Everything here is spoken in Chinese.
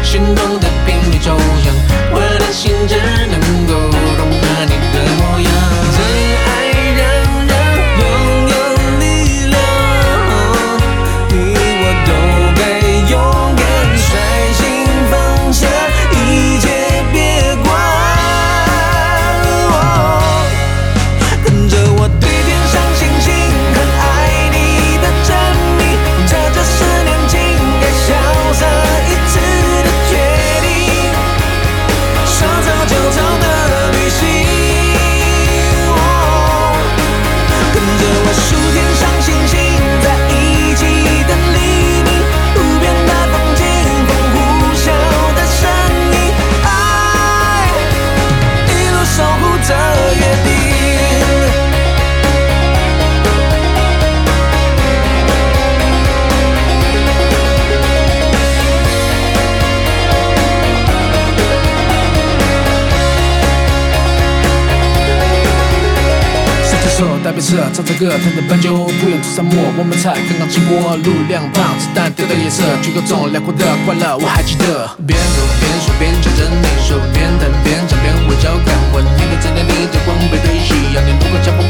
心动的频率抽象，我的心只能够容纳你的模样。真爱让人拥有力量，你我都该勇敢率性放下一切，别管。跟着我对天上星星，看爱你的证明，这就是年轻该潇洒一次的决定，说走就走的旅行。跟着我数天上星星，在一起等黎明，路边的风景，风呼啸的声音，爱一路守护着约定。大别侧唱着歌，弹着斑鸠，不远出沙漠，我们才刚刚经过，路两旁子弹丢的颜色，举高中辽阔的快乐，我还记得。边走边说边牵着你手，边弹边唱边微笑，看我你的在那里的光背对夕阳，你路过脚步。